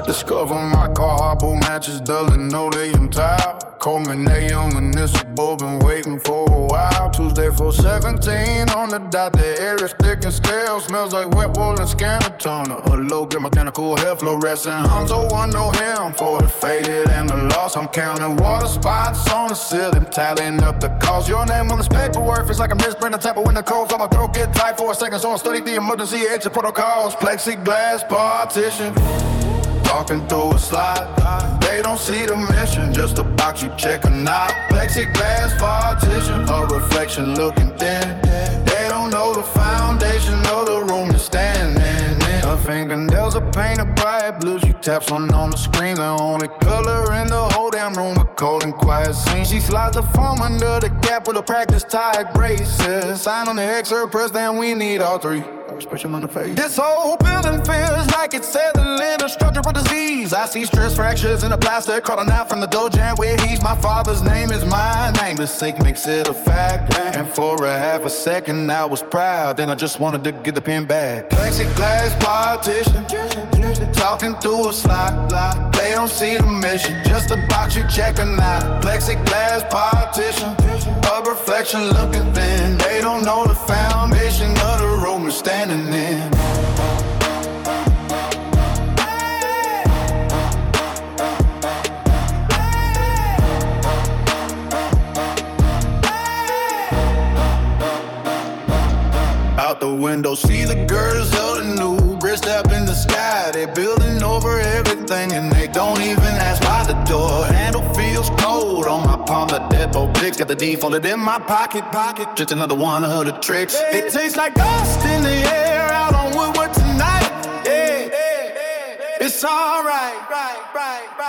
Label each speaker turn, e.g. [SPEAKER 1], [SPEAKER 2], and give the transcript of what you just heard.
[SPEAKER 1] Discover my car, Harpo matches, doesn't know they entire. Culminate young municipal, been waiting for a while. Tuesday 4/17 on the dot, the air is thick and stale. Smells like wet wool and scanner toner. A low grade mechanical hair fluorescent. I'm so one know him for the faded and the lost. I'm counting water spots on the ceiling, tallying up the cost. Your name on this paperwork feels like a misprint. The type of when the cold, so my throat get tight for a second. So I study the emergency exit protocols. Plexiglass partition, talking through a slide. They don't see the mission, just a box you check or not. Plexiglass partition, a reflection looking thin. They don't know the foundation of the room you're standing in. Her fingernails are painted bright blue. She taps on the screen, the only color in the whole damn room. A cold and quiet scene. She slides the foam under the gap with a practice tied braces. Sign on the X, her press, then we need all three. Expression on the face. This whole building feels like it's settling a structural disease. I see stress fractures in the plastic crawling out from the dough jam where he's. My father's name is my name. The sick makes it a fact. And for a half a second I was proud. Then I just wanted to get the pen back. Plexiglass partition, talking through a slide. They don't see the mission, just a box you check or not. Plexiglass partition, a reflection looking thin. They don't know the foundation of the room you're standing in. Out the window, see the girders of the new bridge up in the sky. They building over everything and they don't even ask by the door. Handle feels cold on my palm, the deadbolt clicks. Got the D folded in my pocket. Just another one of the tricks. It tastes like dust in the air out on Woodward tonight. Yeah, it's alright.